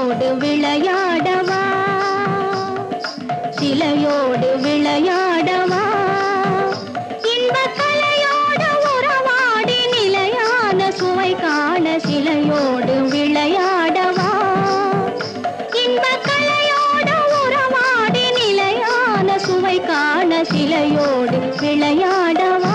சிலையோடு விளையாடவா, சிலையோடு விளையாடவா, இன்பக் கலையோடு உறவாடி நிலையான சுவை காண சிலையோடு விளையாடவா, இன்பக் கலையோடு உறவாடி நிலையான சுவை காண சிலையோடு விளையாடவா.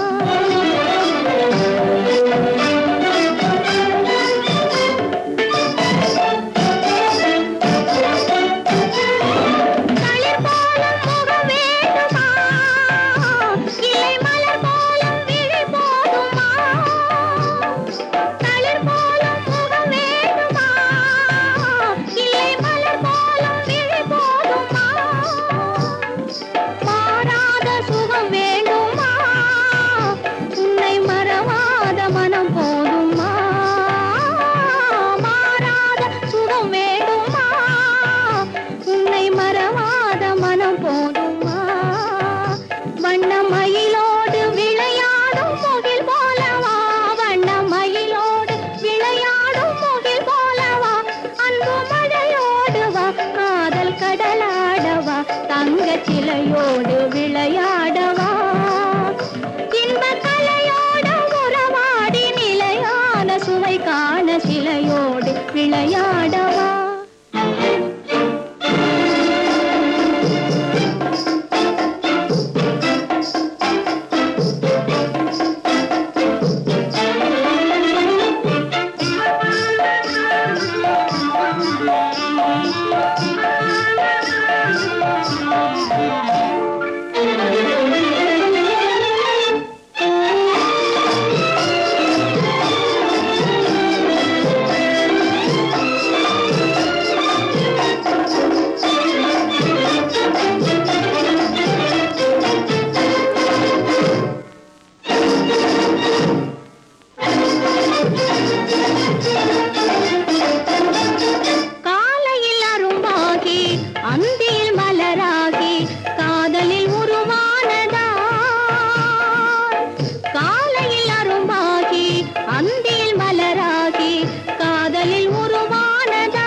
வண்ணமயிலோடு விளையாடும் முகில் போலவா, வண்ணமயிலோடு விளையாடும் முகில் போலவா, அன்பு மழையோடு வா, காதல் கடலாடவா, தங்கச் சிலையோடு விளையாடவா, இன்பக் கலையோடு உறவாடி நிலையான சுவை காண சிலையோடு விளையாடவா. அந்தியில் மலராகி காதலில் உருவானதா, காலையில் அரும்பாகி அந்தியில் மலராகி காதலில் உருவானதா,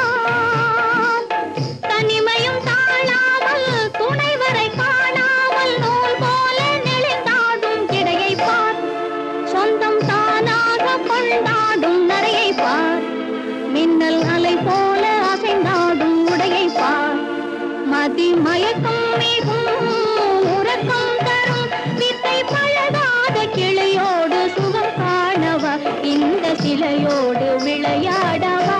தனிமையும் தாழாமல் துணைவரை காணாமல் நூல் போல நெளிந்தாடும் கிடையை பார், சொந்தம் தானாக கொண்டாடும் நரையை பார், மின்னல் அலை போல அசைந்தாடும் உடையை பார், மதி மயக்கம் மிகும் உறக்கம் தரும் வித்தை பழகாத கிளையோடு சுகம் காணவா, இந்த சிலையோடு விளையாடவா.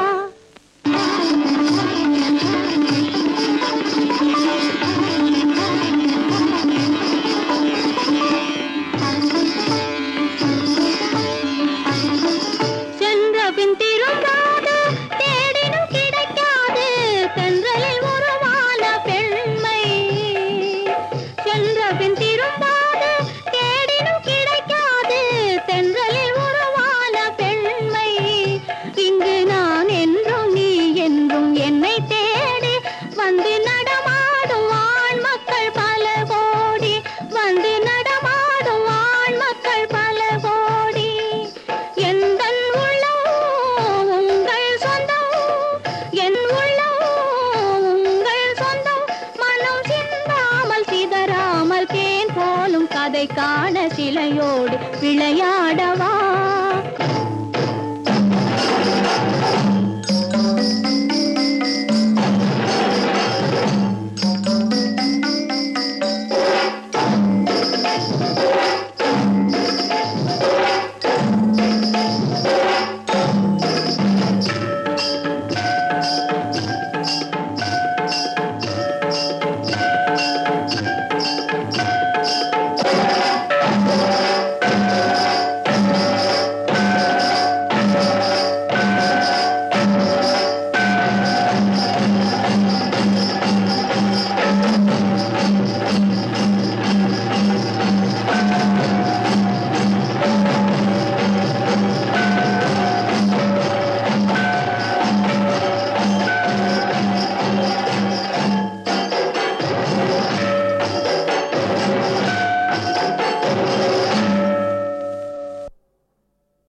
சென்ற பின் திரும்பாது தேடினும் கிடைக்காது தென்றலில் உருவான பெண்மை, சென்ற பின் திரும்பாது தேடினும் கிடைக்காது தென்றலில் உருவான பெண்மை, இங்கு நான் என்றும் நீ என்றும் என்னை தேடி வந்து நடமாடும் ஆண் மக்கள் பல கோடி, வந்து நடமாடும் ஆண் மக்கள் பல கோடி, எந்தன் உள்ளம் உங்கள் சொந்தம், என் உள்ளம் உங்கள் சொந்தம், மனம் சிந்தாமல் சிதறாமல் தேன் போலும் கதை காண சிலையோடு விளையாட